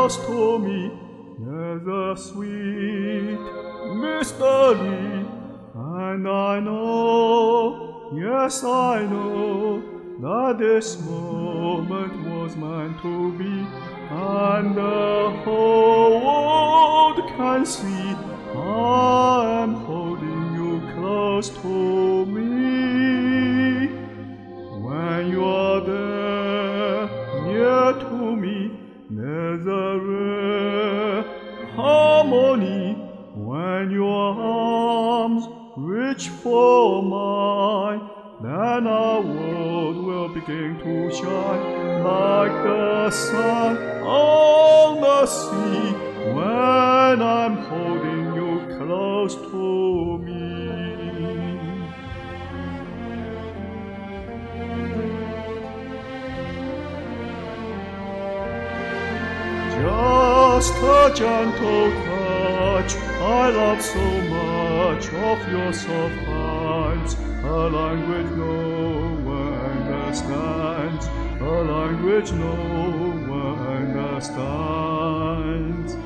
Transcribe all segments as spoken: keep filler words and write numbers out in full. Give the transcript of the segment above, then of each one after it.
close to me. There's a sweet mystery, and I know, yes I know, that this moment was meant to be, and the whole world can see I am holding you close to me. When you are there near to me, there's a rare harmony. When your arms reach for mine, then our world will begin to shine like the sun on the sea. When I'm holding you close to me. Just a gentle touch, I love so much of your soft hands, a language no one understands, a language no one understands.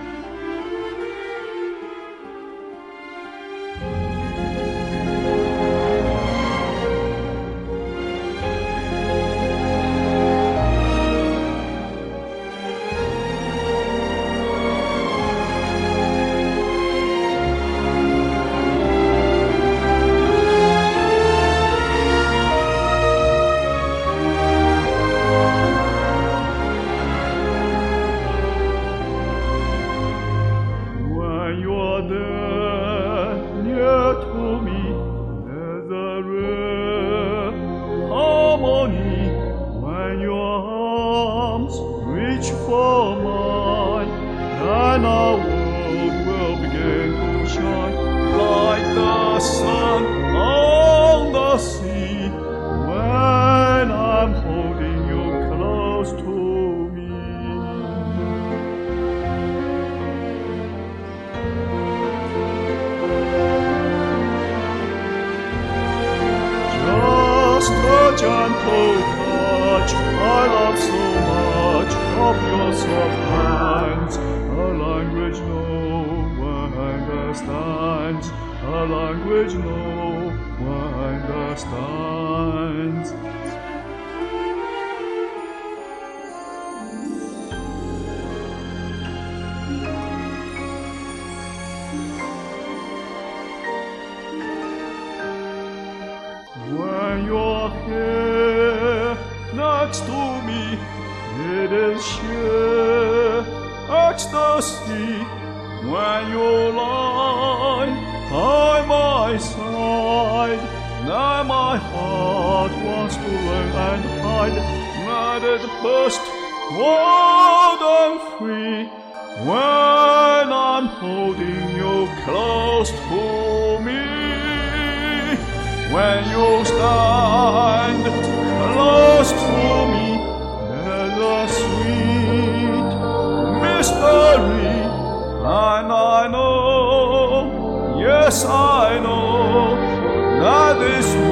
When your arms reach for mine, then our world will begin to shine like the sun on the sea. When I'm holding you close to me. Just a gentle touch, I love so much of your soft hands, a language no one understands, a language no one understands. When you're here next to me, it is sheer ecstasy. When you lie by my side, now my heart wants to learn and hide, let it burst wild and free. When I'm holding you close to me. When you stand close to me, there's a sweet mystery, and I know, yes I know, that this